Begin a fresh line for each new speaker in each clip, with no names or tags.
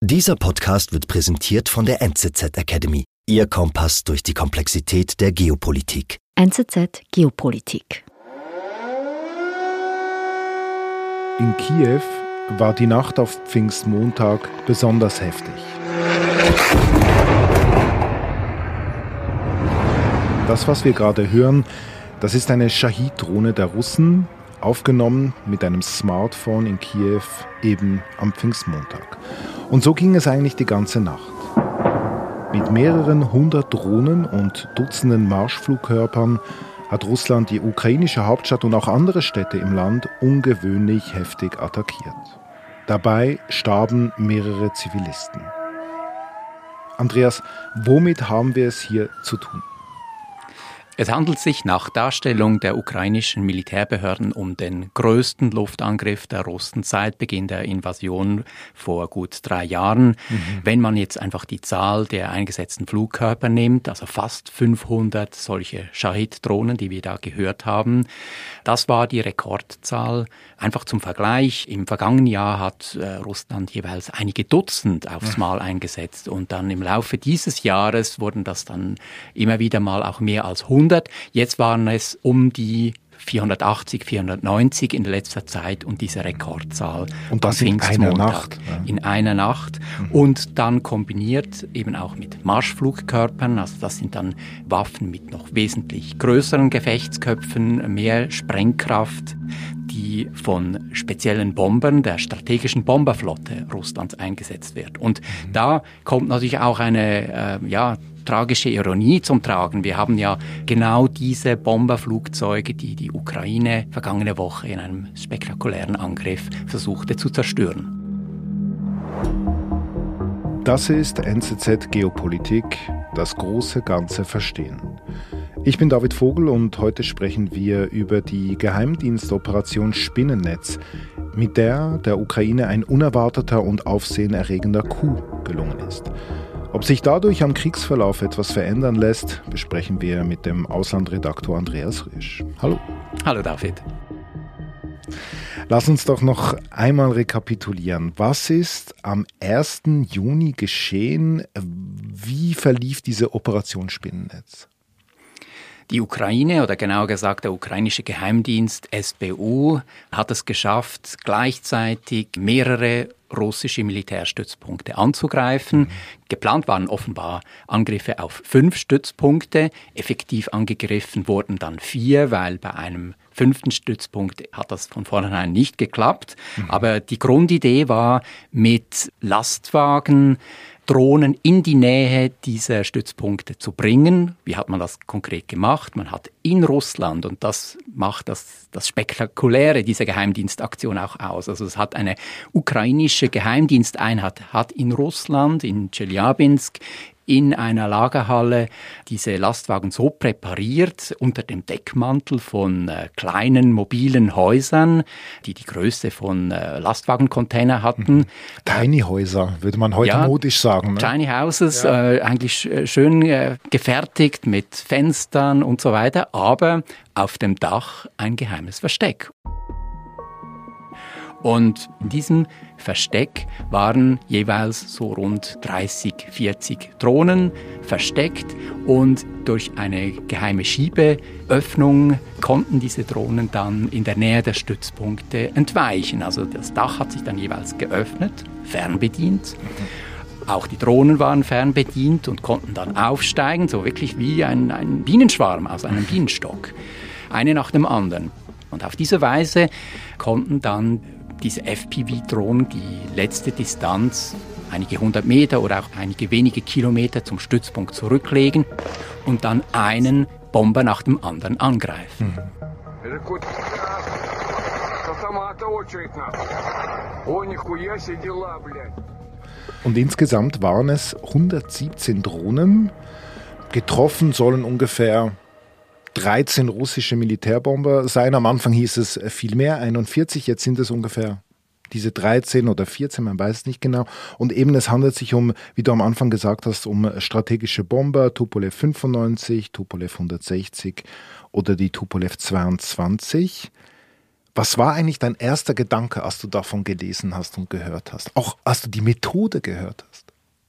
Dieser Podcast wird präsentiert von der NZZ Academy, Ihr Kompass durch die Komplexität der Geopolitik.
NZZ Geopolitik.
In Kiew war die Nacht auf Pfingstmontag besonders heftig. Das, was wir gerade hören, das ist eine Shahid-Drohne der Russen, aufgenommen mit einem Smartphone in Kiew eben am Pfingstmontag. Und so ging es eigentlich die ganze Nacht. Mit mehreren hundert Drohnen und Dutzenden Marschflugkörpern hat Russland die ukrainische Hauptstadt und auch andere Städte im Land ungewöhnlich heftig attackiert. Dabei starben mehrere Zivilisten. Andreas, womit haben wir es hier zu tun?
Es handelt sich nach Darstellung der ukrainischen Militärbehörden um den größten Luftangriff der Russen seit Beginn der Invasion vor gut 3 Jahren. Wenn man jetzt einfach die Zahl der eingesetzten Flugkörper nimmt, also fast 500 solche Shahid-Drohnen, die wir da gehört haben, das war die Rekordzahl. Einfach zum Vergleich, im vergangenen Jahr hat Russland jeweils einige Dutzend aufs Mal eingesetzt und dann im Laufe dieses Jahres wurden das dann immer wieder mal auch mehr als 100. Jetzt waren es um die 480, 490 in letzter Zeit und diese Rekordzahl.
Und das in einer Nacht.
Ja. In einer Nacht. Und dann kombiniert eben auch mit Marschflugkörpern, also das sind dann Waffen mit noch wesentlich größeren Gefechtsköpfen, mehr Sprengkraft, die von speziellen Bombern der strategischen Bomberflotte Russlands eingesetzt wird. Und da kommt natürlich auch eine tragische Ironie zum Tragen. Wir haben ja genau diese Bomberflugzeuge, die die Ukraine vergangene Woche in einem spektakulären Angriff versuchte zu zerstören.
Das ist NZZ Geopolitik, das große Ganze verstehen. Ich bin David Vogel und heute sprechen wir über die Geheimdienstoperation Spinnennetz, mit der der Ukraine ein unerwarteter und aufsehenerregender Coup gelungen ist. Ob sich dadurch am Kriegsverlauf etwas verändern lässt, besprechen wir mit dem Auslandredaktor Andreas Rüsch. Hallo.
Hallo David.
Lass uns doch noch einmal rekapitulieren. Was ist am 1. Juni geschehen? Wie verlief diese Operation Spinnennetz?
Die Ukraine, oder genauer gesagt der ukrainische Geheimdienst SBU, hat es geschafft, gleichzeitig mehrere russische Militärstützpunkte anzugreifen. Geplant waren offenbar Angriffe auf 5 Stützpunkte. Effektiv angegriffen wurden dann 4, weil bei einem 5. Stützpunkt hat das von vornherein nicht geklappt. Aber die Grundidee war, mit Lastwagen Drohnen in die Nähe dieser Stützpunkte zu bringen. Wie hat man das konkret gemacht? Man hat in Russland, und das macht das Spektakuläre dieser Geheimdienstaktion auch aus. Also es hat eine ukrainische Geheimdiensteinheit, hat in Russland, in Tscheljabinsk, in einer Lagerhalle diese Lastwagen so präpariert unter dem Deckmantel von kleinen mobilen Häusern, die die Größe von Lastwagencontainer hatten.
Tiny Häuser, würde man heute modisch sagen. Ne?
Tiny Houses, eigentlich schön gefertigt mit Fenstern und so weiter, aber auf dem Dach ein geheimes Versteck. Und in diesem Versteck waren jeweils so rund 30, 40 Drohnen versteckt und durch eine geheime Schiebeöffnung konnten diese Drohnen dann in der Nähe der Stützpunkte entweichen. Also das Dach hat sich dann jeweils geöffnet, fernbedient. Auch die Drohnen waren fernbedient und konnten dann aufsteigen, so wirklich wie ein Bienenschwarm aus einem Bienenstock, eine nach dem anderen. Und auf diese Weise konnten dann diese FPV-Drohnen die letzte Distanz, einige 100 Meter oder auch einige wenige Kilometer zum Stützpunkt zurücklegen und dann einen Bomber nach dem anderen angreifen.
Und insgesamt waren es 117 Drohnen. Getroffen sollen ungefähr 13 russische Militärbomber sein. Am Anfang hieß es viel mehr, 41. Jetzt sind es ungefähr diese 13 oder 14, man weiß es nicht genau. Und eben es handelt sich um, wie du am Anfang gesagt hast, um strategische Bomber, Tupolev 95, Tupolev 160 oder die Tupolev 22. Was war eigentlich dein erster Gedanke, als du davon gelesen hast und gehört hast? Auch als du die Methode gehört hast?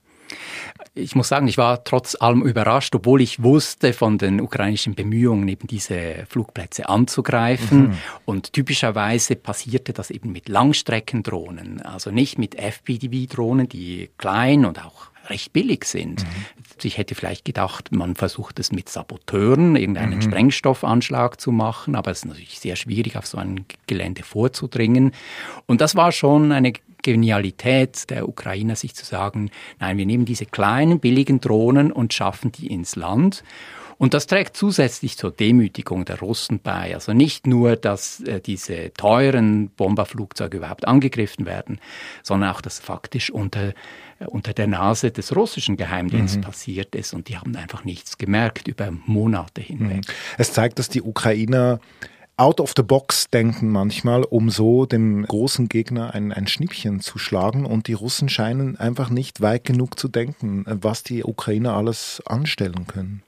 Ich muss sagen, ich war trotz allem überrascht, obwohl ich wusste von den ukrainischen Bemühungen, eben diese Flugplätze anzugreifen. Und typischerweise passierte das eben mit Langstreckendrohnen, also nicht mit FPV-Drohnen, die klein und auch recht billig sind. Ich hätte vielleicht gedacht, man versucht es mit Saboteuren, irgendeinen Sprengstoffanschlag zu machen, aber es ist natürlich sehr schwierig, auf so ein Gelände vorzudringen. Und das war schon eine Genialität der Ukrainer, sich zu sagen, nein, wir nehmen diese kleinen, billigen Drohnen und schaffen die ins Land. Und das trägt zusätzlich zur Demütigung der Russen bei. Also nicht nur, dass diese teuren Bomberflugzeuge überhaupt angegriffen werden, sondern auch, dass faktisch unter der Nase des russischen Geheimdienstes passiert ist. Und die haben einfach nichts gemerkt über Monate hinweg.
Es zeigt, dass die Ukrainer out of the box denken manchmal, um so dem großen Gegner ein Schnippchen zu schlagen. Und die Russen scheinen einfach nicht weit genug zu denken, was die Ukrainer alles anstellen können.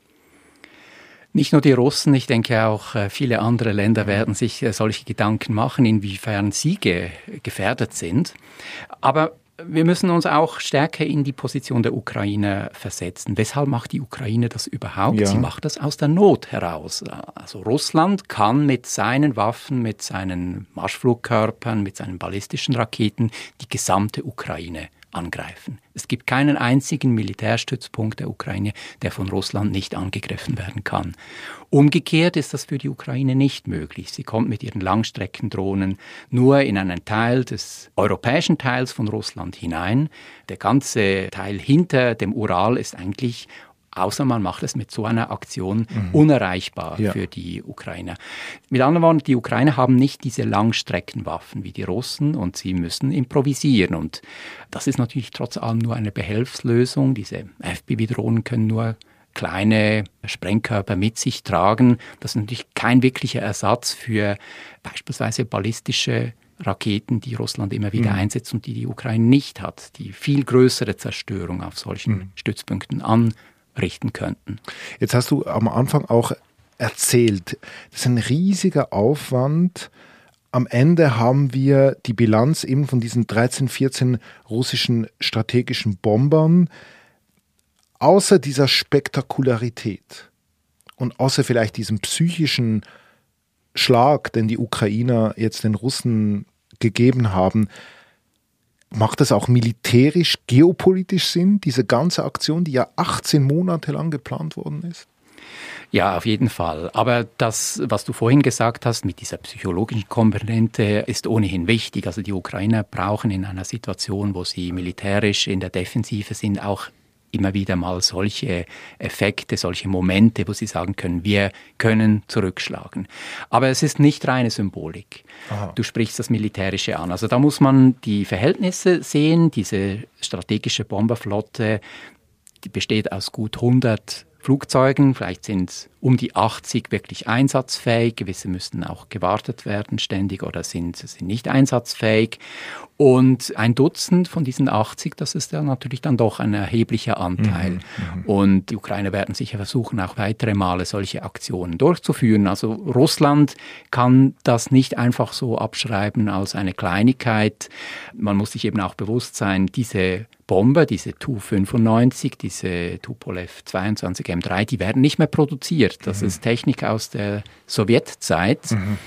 Nicht nur die Russen, ich denke auch viele andere Länder werden sich solche Gedanken machen, inwiefern sie gefährdet sind. Aber wir müssen uns auch stärker in die Position der Ukraine versetzen. Weshalb macht die Ukraine das überhaupt? Ja. Sie macht das aus der Not heraus. Also Russland kann mit seinen Waffen, mit seinen Marschflugkörpern, mit seinen ballistischen Raketen die gesamte Ukraine angreifen. Es gibt keinen einzigen Militärstützpunkt der Ukraine, der von Russland nicht angegriffen werden kann. Umgekehrt ist das für die Ukraine nicht möglich. Sie kommt mit ihren Langstreckendrohnen nur in einen Teil des europäischen Teils von Russland hinein. Der ganze Teil hinter dem Ural ist eigentlich, außer man macht es mit so einer Aktion, unerreichbar für die Ukrainer. Mit anderen Worten, die Ukrainer haben nicht diese Langstreckenwaffen wie die Russen und sie müssen improvisieren. Und das ist natürlich trotz allem nur eine Behelfslösung. Diese FPV-Drohnen können nur kleine Sprengkörper mit sich tragen. Das ist natürlich kein wirklicher Ersatz für beispielsweise ballistische Raketen, die Russland immer wieder einsetzt und die Ukraine nicht hat, die viel größere Zerstörung auf solchen Stützpunkten anrichten könnten.
Jetzt hast du am Anfang auch erzählt, das ist ein riesiger Aufwand. Am Ende haben wir die Bilanz eben von diesen 13, 14 russischen strategischen Bombern. Außer dieser Spektakularität und außer vielleicht diesem psychischen Schlag, den die Ukrainer jetzt den Russen gegeben haben, macht das auch militärisch, geopolitisch Sinn, diese ganze Aktion, die ja 18 Monate lang geplant worden ist?
Ja, auf jeden Fall. Aber das, was du vorhin gesagt hast, mit dieser psychologischen Komponente, ist ohnehin wichtig. Also die Ukrainer brauchen in einer Situation, wo sie militärisch in der Defensive sind, auch immer wieder mal solche Effekte, solche Momente, wo sie sagen können, wir können zurückschlagen. Aber es ist nicht reine Symbolik. Aha. Du sprichst das Militärische an. Also da muss man die Verhältnisse sehen. Diese strategische Bomberflotte, die besteht aus gut 100 Flugzeugen, vielleicht sind es um die 80 wirklich einsatzfähig, gewisse müssten auch gewartet werden ständig oder sind nicht einsatzfähig. Und ein Dutzend von diesen 80, das ist ja natürlich dann doch ein erheblicher Anteil. Und die Ukrainer werden sicher versuchen, auch weitere Male solche Aktionen durchzuführen. Also Russland kann das nicht einfach so abschreiben als eine Kleinigkeit. Man muss sich eben auch bewusst sein, diese Bomber, diese Tu-95, diese Tupolev 22 M3, die werden nicht mehr produziert. Das ist Technik aus der Sowjetzeit.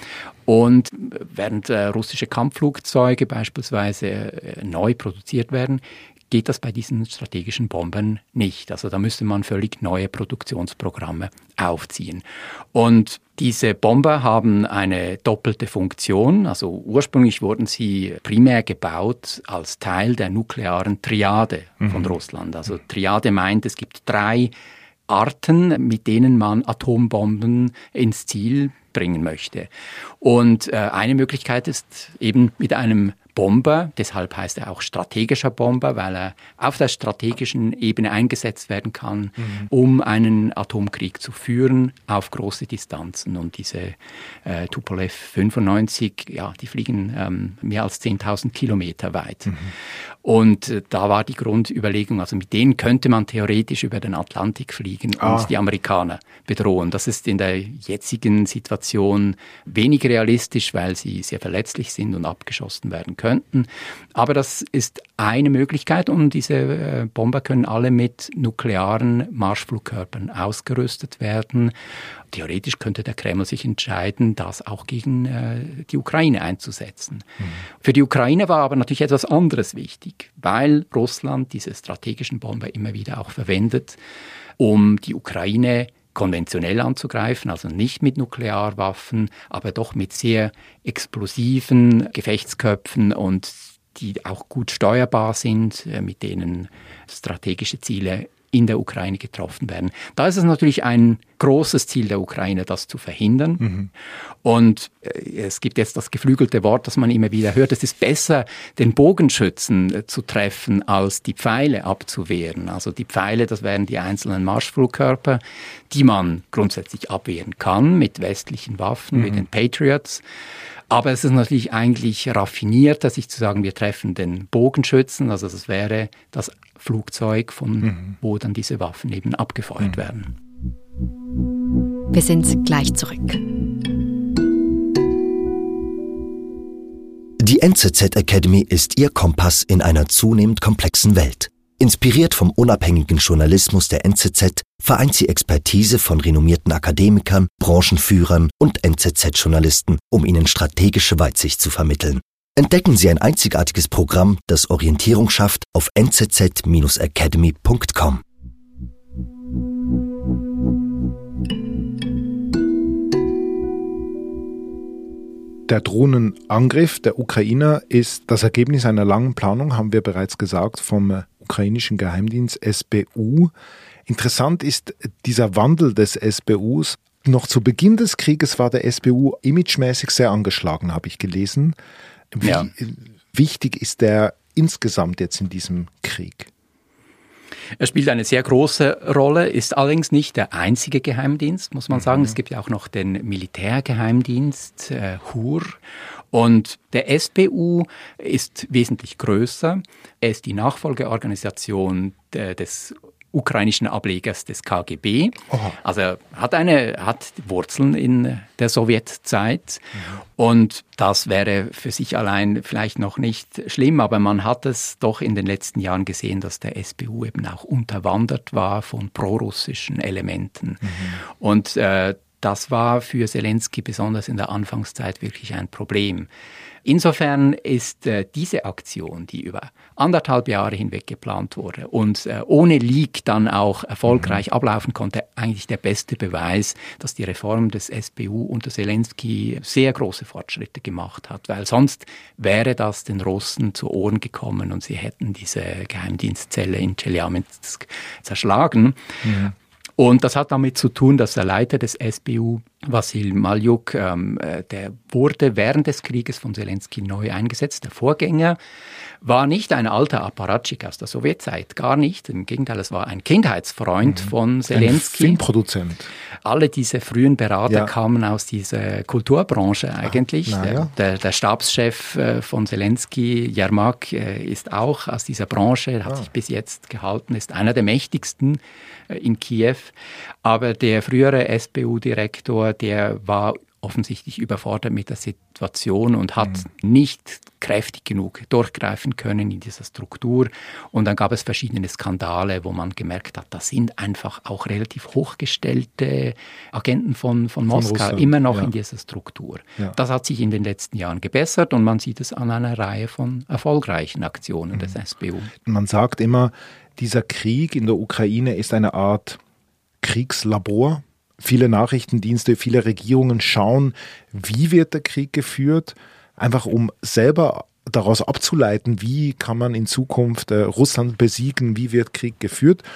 Und während russische Kampfflugzeuge beispielsweise neu produziert werden, geht das bei diesen strategischen Bombern nicht. Also da müsste man völlig neue Produktionsprogramme aufziehen. Und diese Bomber haben eine doppelte Funktion. Also ursprünglich wurden sie primär gebaut als Teil der nuklearen Triade von Russland. Also Triade meint, es gibt 3 Arten, mit denen man Atombomben ins Ziel bringen möchte. Und eine Möglichkeit ist eben mit einem Bomber, deshalb heißt er auch strategischer Bomber, weil er auf der strategischen Ebene eingesetzt werden kann, um einen Atomkrieg zu führen auf große Distanzen. Und diese Tupolev 95, ja, die fliegen mehr als 10.000 Kilometer weit. Und da war die Grundüberlegung, also mit denen könnte man theoretisch über den Atlantik fliegen und die Amerikaner bedrohen. Das ist in der jetzigen Situation wenig realistisch, weil sie sehr verletzlich sind und abgeschossen werden könnten. Aber das ist eine Möglichkeit und diese Bomber können alle mit nuklearen Marschflugkörpern ausgerüstet werden. Theoretisch könnte der Kreml sich entscheiden, das auch gegen die Ukraine einzusetzen. Für die Ukraine war aber natürlich etwas anderes wichtig, weil Russland diese strategischen Bomber immer wieder auch verwendet, um die Ukraine konventionell anzugreifen, also nicht mit Nuklearwaffen, aber doch mit sehr explosiven Gefechtsköpfen und die auch gut steuerbar sind, mit denen strategische Ziele in der Ukraine getroffen werden. Da ist es natürlich ein großes Ziel der Ukraine, das zu verhindern. Und es gibt jetzt das geflügelte Wort, das man immer wieder hört, es ist besser, den Bogenschützen zu treffen, als die Pfeile abzuwehren. Also die Pfeile, das wären die einzelnen Marschflugkörper, die man grundsätzlich abwehren kann mit westlichen Waffen, mit den Patriots. Aber es ist natürlich eigentlich raffinierter, sich zu sagen, wir treffen den Bogenschützen, also das wäre das Flugzeug, von wo dann diese Waffen eben abgefeuert werden.
Wir sind gleich zurück.
Die NZZ Academy ist Ihr Kompass in einer zunehmend komplexen Welt. Inspiriert vom unabhängigen Journalismus der NZZ vereint sie Expertise von renommierten Akademikern, Branchenführern und NZZ-Journalisten, um Ihnen strategische Weitsicht zu vermitteln. Entdecken Sie ein einzigartiges Programm, das Orientierung schafft, auf nzz-academy.com.
Der Drohnenangriff der Ukrainer ist das Ergebnis einer langen Planung, haben wir bereits gesagt, vom ukrainischen Geheimdienst SBU. Interessant ist dieser Wandel des SBUs. Noch zu Beginn des Krieges war der SBU imagemäßig sehr angeschlagen, habe ich gelesen. Wie wichtig ist der insgesamt jetzt in diesem Krieg?
Er spielt eine sehr große Rolle, ist allerdings nicht der einzige Geheimdienst, muss man sagen. Es gibt ja auch noch den Militärgeheimdienst, HUR. Und der SBU ist wesentlich größer. Er ist die Nachfolgeorganisation des ukrainischen Ablegers des KGB. Also hat Wurzeln in der Sowjetzeit. Und das wäre für sich allein vielleicht noch nicht schlimm, aber man hat es doch in den letzten Jahren gesehen, dass der SBU eben auch unterwandert war von prorussischen Elementen. Und das war für Zelensky besonders in der Anfangszeit wirklich ein Problem. Insofern ist diese Aktion, die über 1,5 Jahre hinweg geplant wurde und ohne Leak dann auch erfolgreich ablaufen konnte, eigentlich der beste Beweis, dass die Reform des SBU unter Zelensky sehr große Fortschritte gemacht hat, weil sonst wäre das den Russen zu Ohren gekommen und sie hätten diese Geheimdienstzelle in Chelyabinsk zerschlagen. Und das hat damit zu tun, dass der Leiter des SBU, Wassil Maljuk, der wurde während des Krieges von Zelensky neu eingesetzt. Der Vorgänger war nicht ein alter Apparatschik aus der Sowjetzeit, gar nicht. Im Gegenteil, es war ein Kindheitsfreund von Zelensky.
Ein Filmproduzent.
Alle diese frühen Berater kamen aus dieser Kulturbranche eigentlich. Der Stabschef von Zelensky, Jermak, ist auch aus dieser Branche, hat sich bis jetzt gehalten, ist einer der mächtigsten in Kiew. Aber der frühere SBU-Direktor, der war offensichtlich überfordert mit der Situation und hat nicht kräftig genug durchgreifen können in dieser Struktur. Und dann gab es verschiedene Skandale, wo man gemerkt hat, das sind einfach auch relativ hochgestellte Agenten von Moskau Russland, immer noch in dieser Struktur. Das hat sich in den letzten Jahren gebessert und man sieht es an einer Reihe von erfolgreichen Aktionen des SBU. Man sagt immer, dieser Krieg in der Ukraine ist eine Art Kriegslabor. Viele Nachrichtendienste, viele Regierungen schauen, wie wird der Krieg geführt, einfach um selber daraus abzuleiten, wie kann man in Zukunft Russland besiegen, wie wird Krieg geführt.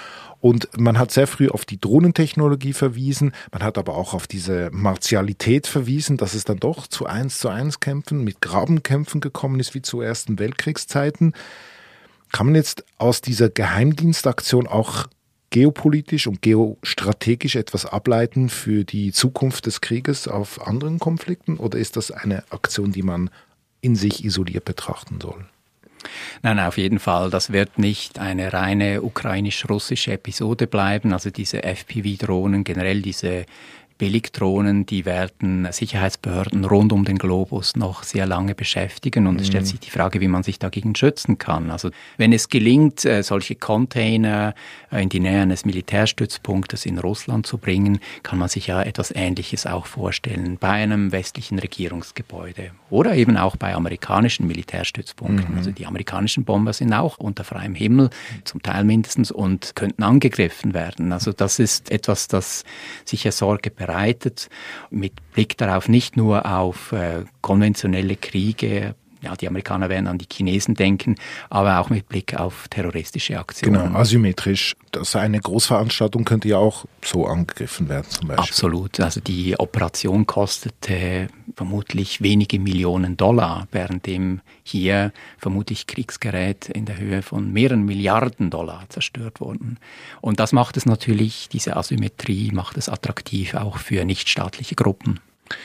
Und man hat sehr früh auf die Drohnentechnologie verwiesen, man hat aber auch auf diese Martialität verwiesen, dass es dann doch zu 1:1 Kämpfen mit Grabenkämpfen gekommen ist, wie zu Ersten Weltkriegszeiten. Kann man jetzt aus dieser Geheimdienstaktion auch geopolitisch und geostrategisch etwas ableiten für die Zukunft des Krieges auf anderen Konflikten? Oder ist das eine Aktion, die man in sich isoliert betrachten soll?
Nein, auf jeden Fall. Das wird nicht eine reine ukrainisch-russische Episode bleiben. Also diese FPV-Drohnen, generell diese Billigdrohnen, die werden Sicherheitsbehörden rund um den Globus noch sehr lange beschäftigen und es stellt sich die Frage, wie man sich dagegen schützen kann. Also wenn es gelingt, solche Container in die Nähe eines Militärstützpunktes in Russland zu bringen, kann man sich ja etwas Ähnliches auch vorstellen bei einem westlichen Regierungsgebäude oder eben auch bei amerikanischen Militärstützpunkten. Also die amerikanischen Bomber sind auch unter freiem Himmel, zum Teil mindestens, und könnten angegriffen werden. Also das ist etwas, das sicher Sorge bereitet, mit Blick darauf nicht nur auf konventionelle Kriege, ja, die Amerikaner werden an die Chinesen denken, aber auch mit Blick auf terroristische Aktionen.
Genau, asymmetrisch. Eine Großveranstaltung könnte ja auch so angegriffen werden zum Beispiel.
Absolut. Also die Operation kostete vermutlich wenige Millionen $, währenddem hier vermutlich Kriegsgerät in der Höhe von mehreren Milliarden $, zerstört wurden. Und das macht es natürlich, diese Asymmetrie macht es attraktiv auch für nichtstaatliche Gruppen.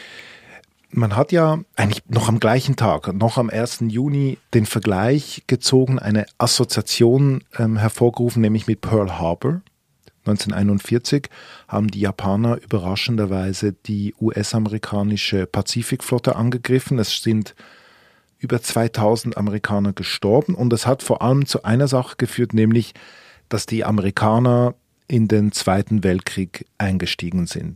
Man hat ja eigentlich noch am gleichen Tag, noch am 1. Juni, den Vergleich gezogen, eine Assoziation hervorgerufen, nämlich mit Pearl Harbor. 1941 haben die Japaner überraschenderweise die US-amerikanische Pazifikflotte angegriffen. Es sind über 2000 Amerikaner gestorben und es hat vor allem zu einer Sache geführt, nämlich, dass die Amerikaner in den Zweiten Weltkrieg eingestiegen sind.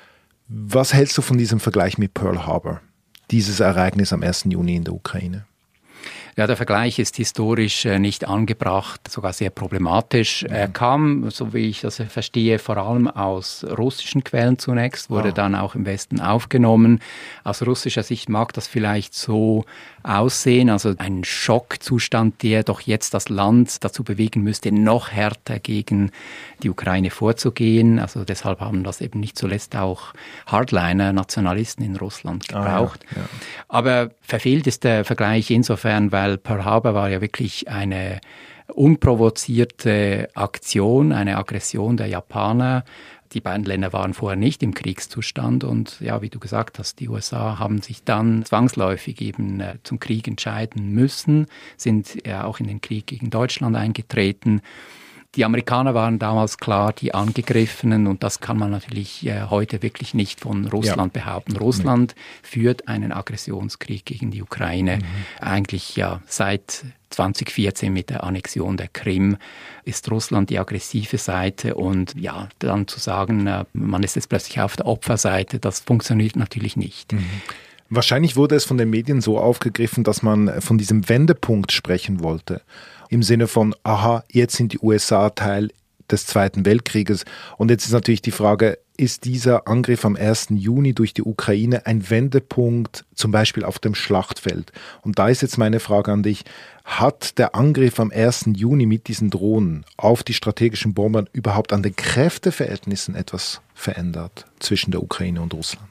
Was hältst du von diesem Vergleich mit Pearl Harbor, dieses Ereignis am 1. Juni in der Ukraine?
Ja, der Vergleich ist historisch nicht angebracht, sogar sehr problematisch. Er kam, so wie ich das verstehe, vor allem aus russischen Quellen zunächst, wurde dann auch im Westen aufgenommen. Aus russischer Sicht mag das vielleicht so aussehen, also ein Schockzustand, der doch jetzt das Land dazu bewegen müsste, noch härter gegen die Ukraine vorzugehen. Also deshalb haben das eben nicht zuletzt auch Hardliner, Nationalisten in Russland gebraucht. Ja. Aber verfehlt ist der Vergleich insofern, weil Pearl Harbor war ja wirklich eine unprovozierte Aktion, eine Aggression der Japaner. Die beiden Länder waren vorher nicht im Kriegszustand und ja, wie du gesagt hast, die USA haben sich dann zwangsläufig eben zum Krieg entscheiden müssen, sind ja auch in den Krieg gegen Deutschland eingetreten. Die Amerikaner waren damals klar die Angegriffenen und das kann man natürlich heute wirklich nicht von Russland behaupten. Russland führt einen Aggressionskrieg gegen die Ukraine. Eigentlich ja seit 2014 mit der Annexion der Krim ist Russland die aggressive Seite und ja, dann zu sagen, man ist jetzt plötzlich auf der Opferseite, das funktioniert natürlich nicht.
Wahrscheinlich wurde es von den Medien so aufgegriffen, dass man von diesem Wendepunkt sprechen wollte. Im Sinne von, aha, jetzt sind die USA Teil des Zweiten Weltkrieges. Und jetzt ist natürlich die Frage, ist dieser Angriff am 1. Juni durch die Ukraine ein Wendepunkt, zum Beispiel auf dem Schlachtfeld? Und da ist jetzt meine Frage an dich, hat der Angriff am 1. Juni mit diesen Drohnen auf die strategischen Bomber überhaupt an den Kräfteverhältnissen etwas verändert zwischen der Ukraine und Russland?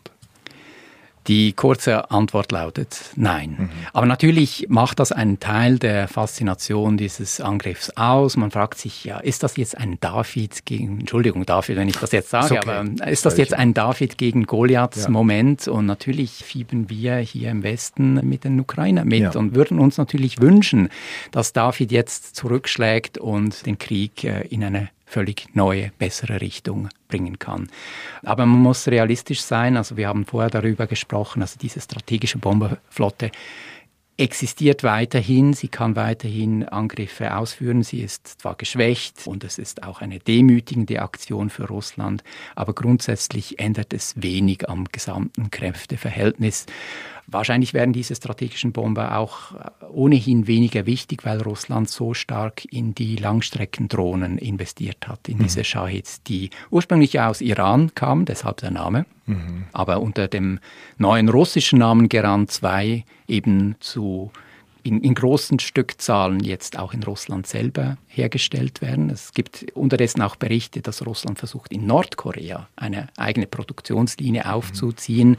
Die kurze Antwort lautet nein. Aber natürlich macht das einen Teil der Faszination dieses Angriffs aus. Man fragt sich, ja, ist das jetzt ein David, wenn ich das jetzt sage, okay. Aber ist das jetzt ein David gegen Goliaths Moment? Und natürlich fiebern wir hier im Westen mit den Ukrainern mit und würden uns natürlich wünschen, dass David jetzt zurückschlägt und den Krieg in eine völlig neue, bessere Richtung bringen kann. Aber man muss realistisch sein, also wir haben vorher darüber gesprochen, also diese strategische Bomberflotte existiert weiterhin, sie kann weiterhin Angriffe ausführen, sie ist zwar geschwächt und es ist auch eine demütigende Aktion für Russland, aber grundsätzlich ändert es wenig am gesamten Kräfteverhältnis. Wahrscheinlich werden diese strategischen Bomber auch ohnehin weniger wichtig, weil Russland so stark in die Langstreckendrohnen investiert hat, in diese Shahids, die ursprünglich aus Iran kamen, deshalb der Name, aber unter dem neuen russischen Namen Geran 2 eben zu in großen Stückzahlen jetzt auch in Russland selber hergestellt werden. Es gibt unterdessen auch Berichte, dass Russland versucht, in Nordkorea eine eigene Produktionslinie aufzuziehen.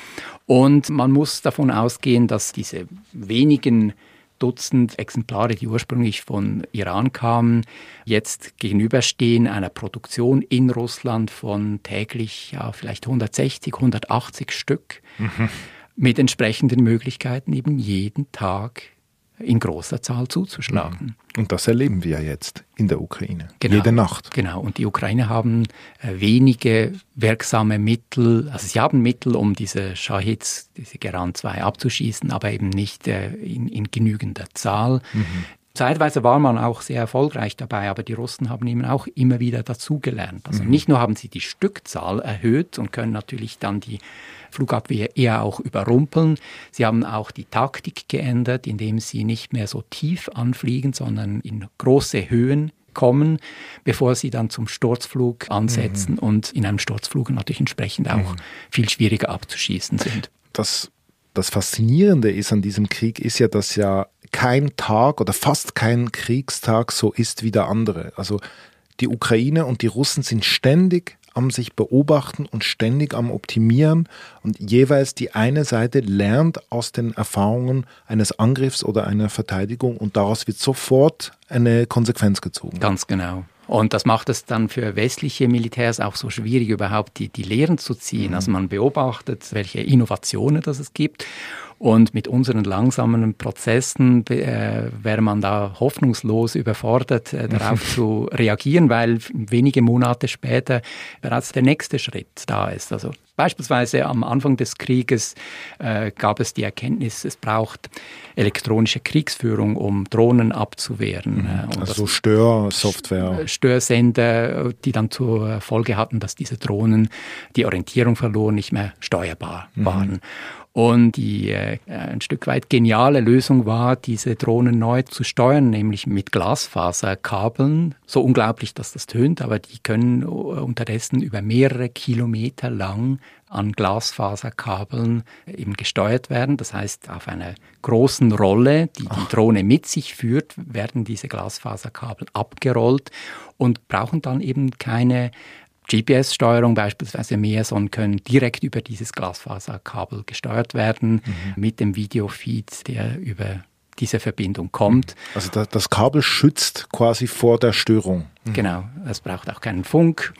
Und man muss davon ausgehen, dass diese wenigen Dutzend Exemplare, die ursprünglich von Iran kamen, jetzt gegenüberstehen einer Produktion in Russland von täglich vielleicht 160, 180 Stück mit entsprechenden Möglichkeiten, eben jeden Tag in großer Zahl zuzuschlagen.
Und das erleben wir jetzt in der Ukraine,
genau,
jede Nacht.
Genau, und die Ukrainer haben wenige wirksame Mittel, also sie haben Mittel, um diese Shahids, diese Geran 2 abzuschießen, aber eben nicht in genügender Zahl. Zeitweise war man auch sehr erfolgreich dabei, aber die Russen haben eben auch immer wieder dazugelernt. Also nicht nur haben sie die Stückzahl erhöht und können natürlich dann die Flugabwehr eher auch überrumpeln. Sie haben auch die Taktik geändert, indem sie nicht mehr so tief anfliegen, sondern in große Höhen kommen, bevor sie dann zum Sturzflug ansetzen und in einem Sturzflug natürlich entsprechend auch viel schwieriger abzuschießen sind.
Das Faszinierende ist an diesem Krieg ist ja, dass ja kein Tag oder fast kein Kriegstag so ist wie der andere. Also die Ukraine und die Russen sind ständig am sich beobachten und ständig am Optimieren und jeweils die eine Seite lernt aus den Erfahrungen eines Angriffs oder einer Verteidigung und daraus wird sofort eine Konsequenz gezogen.
Ganz genau. Und das macht es dann für westliche Militärs auch so schwierig, überhaupt die Lehren zu ziehen. Also man beobachtet, welche Innovationen das es gibt. Und mit unseren langsamen Prozessen wäre man da hoffnungslos überfordert, darauf zu reagieren, weil wenige Monate später bereits der nächste Schritt da ist. Also beispielsweise am Anfang des Krieges gab es die Erkenntnis, es braucht elektronische Kriegsführung, um Drohnen abzuwehren.
Also Störsoftware.
Störsender, die dann zur Folge hatten, dass diese Drohnen die Orientierung verloren, nicht mehr steuerbar waren. Und die ein Stück weit geniale Lösung war, diese Drohnen neu zu steuern, nämlich mit Glasfaserkabeln. So unglaublich, dass das tönt, aber die können unterdessen über mehrere Kilometer lang an Glasfaserkabeln eben gesteuert werden. Das heißt, auf einer großen Rolle, die die Drohne mit sich führt, werden diese Glasfaserkabel abgerollt und brauchen dann eben keine GPS-Steuerung beispielsweise mehr, sondern können direkt über dieses Glasfaserkabel gesteuert werden mit dem Videofeed, der über diese Verbindung kommt.
Also das Kabel schützt quasi vor der Störung.
Genau, es braucht auch keinen Funk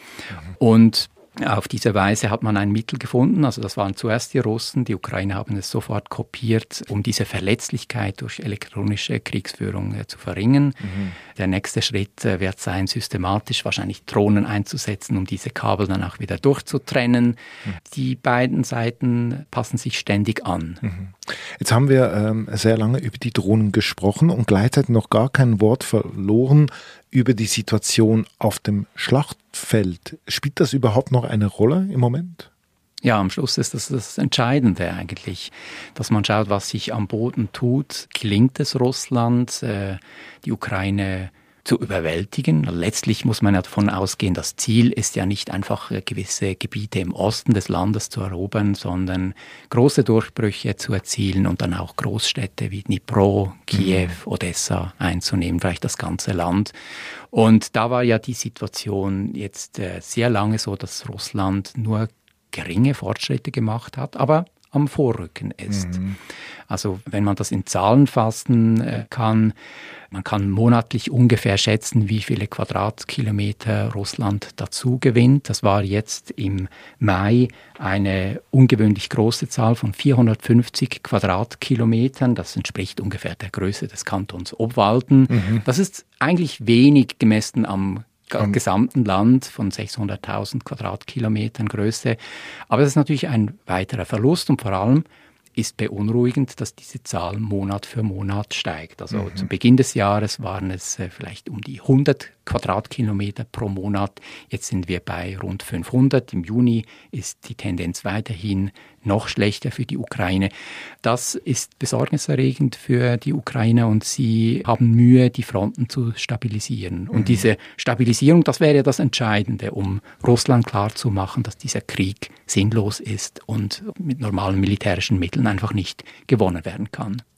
und auf diese Weise hat man ein Mittel gefunden, also das waren zuerst die Russen, die Ukrainer haben es sofort kopiert, um diese Verletzlichkeit durch elektronische Kriegsführung zu verringern. Der nächste Schritt wird sein, systematisch wahrscheinlich Drohnen einzusetzen, um diese Kabel dann auch wieder durchzutrennen. Die beiden Seiten passen sich ständig an.
Jetzt haben wir sehr lange über die Drohnen gesprochen und gleichzeitig noch gar kein Wort verloren über die Situation auf dem Schlachtfeld. Spielt das überhaupt noch eine Rolle im Moment?
Ja, am Schluss ist das Entscheidende eigentlich, dass man schaut, was sich am Boden tut. Gelingt es Russland, die Ukraine zu überwältigen? Letztlich muss man ja davon ausgehen, das Ziel ist ja nicht einfach gewisse Gebiete im Osten des Landes zu erobern, sondern große Durchbrüche zu erzielen und dann auch Großstädte wie Dnipro, Kiew, Odessa einzunehmen, vielleicht das ganze Land. Und da war ja die Situation jetzt sehr lange so, dass Russland nur geringe Fortschritte gemacht hat, aber am Vorrücken ist. Also wenn man das in Zahlen fassen kann, man kann monatlich ungefähr schätzen, wie viele Quadratkilometer Russland dazu gewinnt. Das war jetzt im Mai eine ungewöhnlich große Zahl von 450 Quadratkilometern. Das entspricht ungefähr der Größe des Kantons Obwalden. Das ist eigentlich wenig gemessen am gesamten Land von 600.000 Quadratkilometern Größe. Aber das ist natürlich ein weiterer Verlust und vor allem ist beunruhigend, dass diese Zahl Monat für Monat steigt. Also zu Beginn des Jahres waren es vielleicht um die 100 Quadratkilometer pro Monat. Jetzt sind wir bei rund 500. Im Juni ist die Tendenz weiterhin noch schlechter für die Ukraine. Das ist besorgniserregend für die Ukrainer und sie haben Mühe, die Fronten zu stabilisieren. Und diese Stabilisierung, das wäre ja das Entscheidende, um Russland klarzumachen, dass dieser Krieg sinnlos ist und mit normalen militärischen Mitteln einfach nicht gewonnen werden kann.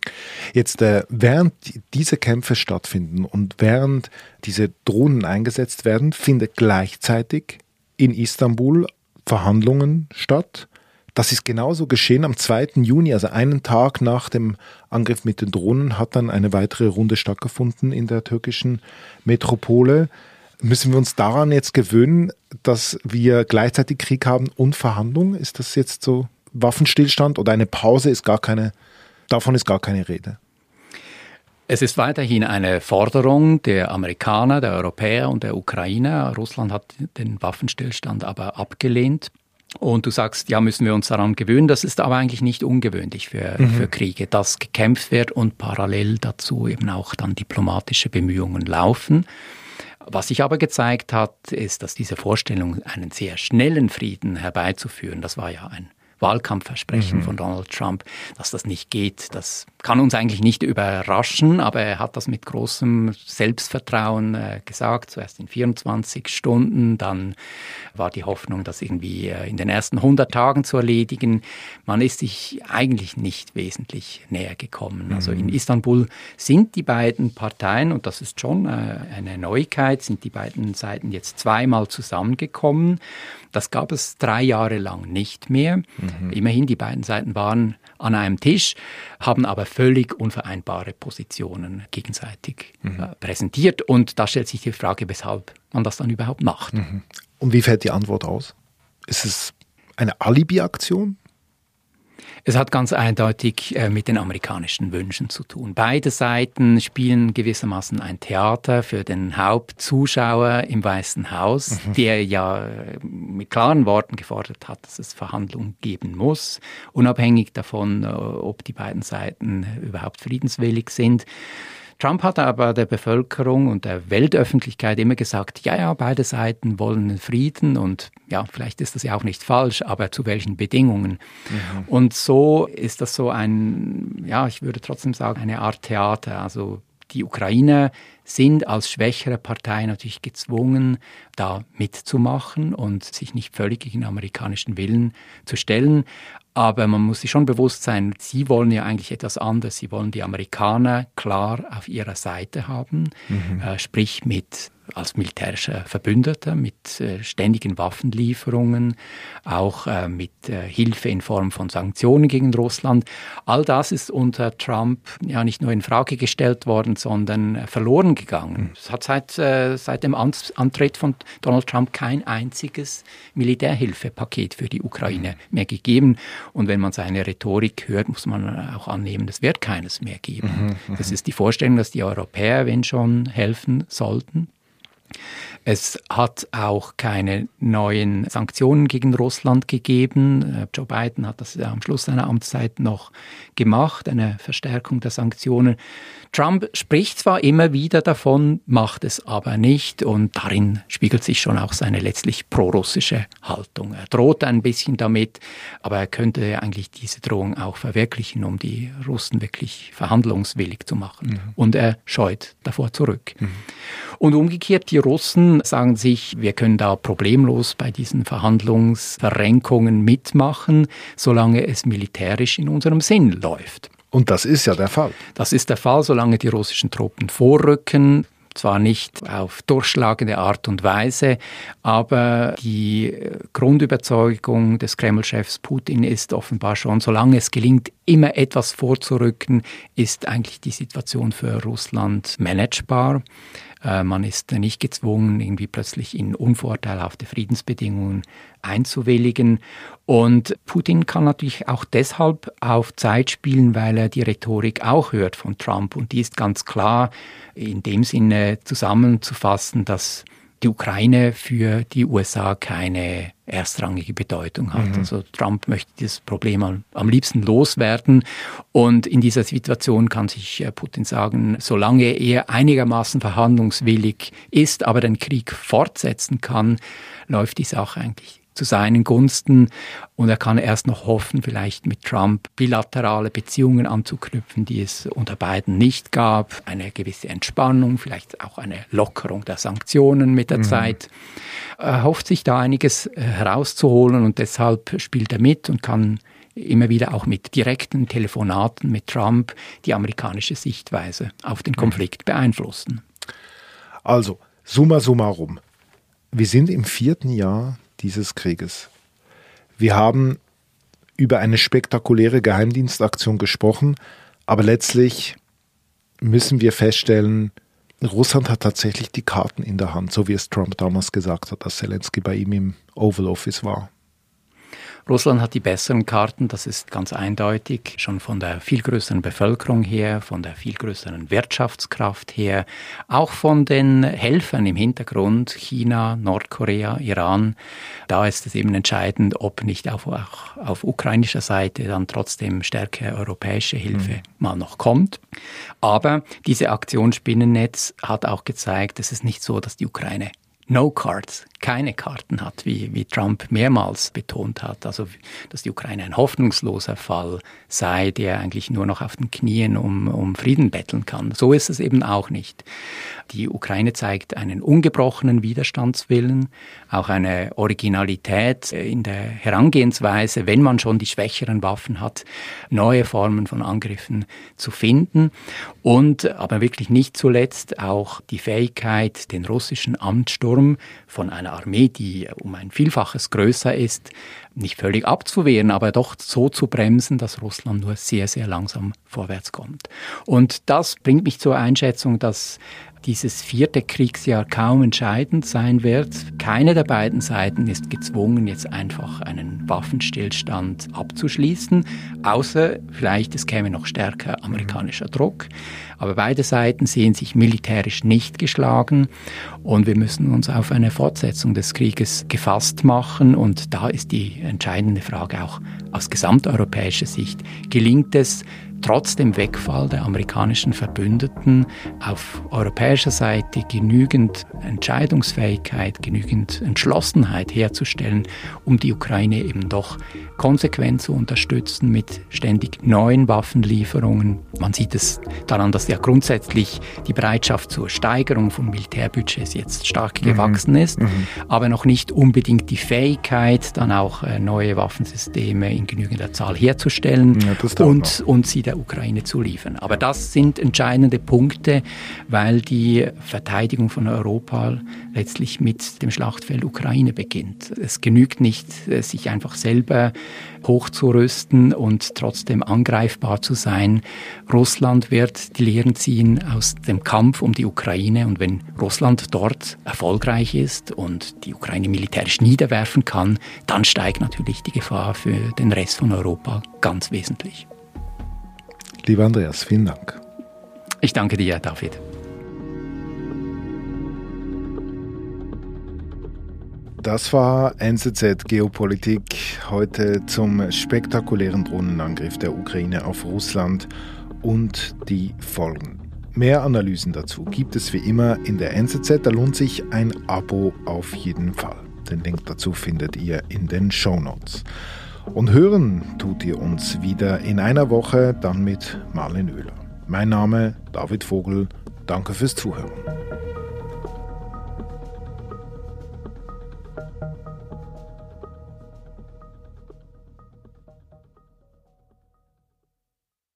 Jetzt, während diese Kämpfe stattfinden und während diese Drohnen eingesetzt werden, findet gleichzeitig in Istanbul Verhandlungen statt. Das ist genauso geschehen am 2. Juni, also einen Tag nach dem Angriff mit den Drohnen, hat dann eine weitere Runde stattgefunden in der türkischen Metropole. Müssen wir uns daran jetzt gewöhnen, dass wir gleichzeitig Krieg haben und Verhandlungen? Ist das jetzt so Waffenstillstand oder eine Pause davon ist gar keine Rede?
Es ist weiterhin eine Forderung der Amerikaner, der Europäer und der Ukrainer. Russland hat den Waffenstillstand aber abgelehnt. Und du sagst, ja, müssen wir uns daran gewöhnen. Das ist aber eigentlich nicht ungewöhnlich für Kriege, dass gekämpft wird und parallel dazu eben auch dann diplomatische Bemühungen laufen. Was sich aber gezeigt hat, ist, dass diese Vorstellung, einen sehr schnellen Frieden herbeizuführen, das war ja ein Wahlkampfversprechen von Donald Trump, dass das nicht geht. Das kann uns eigentlich nicht überraschen, aber er hat das mit großem Selbstvertrauen gesagt. Zuerst in 24 Stunden, dann war die Hoffnung, das irgendwie in den ersten 100 Tagen zu erledigen. Man ist sich eigentlich nicht wesentlich näher gekommen. Also in Istanbul sind die beiden Parteien, und das ist schon eine Neuigkeit, sind die beiden Seiten jetzt zweimal zusammengekommen. Das gab es 3 Jahre lang nicht mehr. Immerhin, die beiden Seiten waren an einem Tisch, haben aber völlig unvereinbare Positionen gegenseitig präsentiert. Und da stellt sich die Frage, weshalb man das dann überhaupt macht.
Und wie fällt die Antwort aus? Ist es eine Alibi-Aktion?
Es hat ganz eindeutig mit den amerikanischen Wünschen zu tun. Beide Seiten spielen gewissermaßen ein Theater für den Hauptzuschauer im Weißen Haus, der ja mit klaren Worten gefordert hat, dass es Verhandlungen geben muss, unabhängig davon, ob die beiden Seiten überhaupt friedenswillig sind. Trump hat aber der Bevölkerung und der Weltöffentlichkeit immer gesagt, ja, beide Seiten wollen Frieden und ja, vielleicht ist das ja auch nicht falsch, aber zu welchen Bedingungen? Und so ist das so ich würde trotzdem sagen, eine Art Theater. Also die Ukrainer sind als schwächere Partei natürlich gezwungen, da mitzumachen und sich nicht völlig gegen den amerikanischen Willen zu stellen. Aber man muss sich schon bewusst sein, sie wollen ja eigentlich etwas anderes. Sie wollen die Amerikaner klar auf ihrer Seite haben, sprich als militärischer Verbündeter, mit ständigen Waffenlieferungen, auch mit Hilfe in Form von Sanktionen gegen Russland. All das ist unter Trump ja nicht nur in Frage gestellt worden, sondern verloren gegangen. Es hat seit dem Antritt von Donald Trump kein einziges Militärhilfepaket für die Ukraine mehr gegeben. Und wenn man seine Rhetorik hört, muss man auch annehmen, es wird keines mehr geben. Das ist die Vorstellung, dass die Europäer, wenn schon, helfen sollten. Es hat auch keine neuen Sanktionen gegen Russland gegeben. Joe Biden hat das am Schluss seiner Amtszeit noch gemacht, eine Verstärkung der Sanktionen. Trump spricht zwar immer wieder davon, macht es aber nicht, und darin spiegelt sich schon auch seine letztlich prorussische Haltung. Er droht ein bisschen damit, aber er könnte eigentlich diese Drohung auch verwirklichen, um die Russen wirklich verhandlungswillig zu machen. Und er scheut davor zurück. Und umgekehrt, die Russen sagen sich, wir können da problemlos bei diesen Verhandlungsverrenkungen mitmachen, solange es militärisch in unserem Sinn läuft.
Und das ist ja der Fall.
Das ist der Fall, solange die russischen Truppen vorrücken. Zwar nicht auf durchschlagende Art und Weise, aber die Grundüberzeugung des Kreml-Chefs Putin ist offenbar schon, solange es gelingt, immer etwas vorzurücken, ist eigentlich die Situation für Russland managebar. Man ist nicht gezwungen, irgendwie plötzlich in unvorteilhafte Friedensbedingungen einzuwilligen. Und Putin kann natürlich auch deshalb auf Zeit spielen, weil er die Rhetorik auch hört von Trump. Und die ist ganz klar in dem Sinne zusammenzufassen, dass die Ukraine für die USA keine erstrangige Bedeutung hat. Also Trump möchte dieses Problem am liebsten loswerden. Und in dieser Situation kann sich Putin sagen, solange er einigermaßen verhandlungswillig ist, aber den Krieg fortsetzen kann, läuft die Sache eigentlich zu seinen Gunsten. Und er kann erst noch hoffen, vielleicht mit Trump bilaterale Beziehungen anzuknüpfen, die es unter beiden nicht gab. Eine gewisse Entspannung, vielleicht auch eine Lockerung der Sanktionen mit der Zeit. Er hofft sich da einiges herauszuholen und deshalb spielt er mit und kann immer wieder auch mit direkten Telefonaten mit Trump die amerikanische Sichtweise auf den Konflikt beeinflussen.
Also, summa summarum. Wir sind im 4. Jahr dieses Krieges. Wir haben über eine spektakuläre Geheimdienstaktion gesprochen, aber letztlich müssen wir feststellen, Russland hat tatsächlich die Karten in der Hand, so wie es Trump damals gesagt hat, als Zelensky bei ihm im Oval Office war.
Russland hat die besseren Karten, das ist ganz eindeutig, schon von der viel größeren Bevölkerung her, von der viel größeren Wirtschaftskraft her, auch von den Helfern im Hintergrund, China, Nordkorea, Iran. Da ist es eben entscheidend, ob nicht auch auf ukrainischer Seite dann trotzdem stärkere europäische Hilfe mal noch kommt. Aber diese Aktion Spinnennetz hat auch gezeigt, es ist nicht so, dass die Ukraine No Cards, keine Karten hat, wie Trump mehrmals betont hat. Also, dass die Ukraine ein hoffnungsloser Fall sei, der eigentlich nur noch auf den Knien um Frieden betteln kann. So ist es eben auch nicht. Die Ukraine zeigt einen ungebrochenen Widerstandswillen, auch eine Originalität in der Herangehensweise, wenn man schon die schwächeren Waffen hat, neue Formen von Angriffen zu finden. Und aber wirklich nicht zuletzt auch die Fähigkeit, den russischen Amtssturm von einer Armee, die um ein Vielfaches größer ist, nicht völlig abzuwehren, aber doch so zu bremsen, dass Russland nur sehr, sehr langsam vorwärts kommt. Und das bringt mich zur Einschätzung, dass dieses 4. Kriegsjahr kaum entscheidend sein wird. Keine der beiden Seiten ist gezwungen, jetzt einfach einen Waffenstillstand abzuschließen, außer vielleicht es käme noch stärker amerikanischer Druck. Aber beide Seiten sehen sich militärisch nicht geschlagen und wir müssen uns auf eine Fortsetzung des Krieges gefasst machen. Und da ist die entscheidende Frage auch aus gesamteuropäischer Sicht. Gelingt es, trotz dem Wegfall der amerikanischen Verbündeten auf europäischer Seite genügend Entscheidungsfähigkeit, genügend Entschlossenheit herzustellen, um die Ukraine eben doch konsequent zu unterstützen mit ständig neuen Waffenlieferungen. Man sieht es daran, dass ja grundsätzlich die Bereitschaft zur Steigerung von Militärbudgets jetzt stark gewachsen ist, aber noch nicht unbedingt die Fähigkeit, dann auch neue Waffensysteme in genügender Zahl herzustellen und sie der Ukraine zu liefern. Aber das sind entscheidende Punkte, weil die Verteidigung von Europa letztlich mit dem Schlachtfeld Ukraine beginnt. Es genügt nicht, sich einfach selber hochzurüsten und trotzdem angreifbar zu sein. Russland wird die Lehren ziehen aus dem Kampf um die Ukraine und wenn Russland dort erfolgreich ist und die Ukraine militärisch niederwerfen kann, dann steigt natürlich die Gefahr für den Rest von Europa ganz wesentlich.
Lieber Andreas, vielen Dank.
Ich danke dir, David.
Das war NZZ Geopolitik heute zum spektakulären Drohnenangriff der Ukraine auf Russland und die Folgen. Mehr Analysen dazu gibt es wie immer in der NZZ. Da lohnt sich ein Abo auf jeden Fall. Den Link dazu findet ihr in den Shownotes. Und hören tut ihr uns wieder in einer Woche, dann mit Marlen Oehler. Mein Name David Vogel. Danke fürs Zuhören.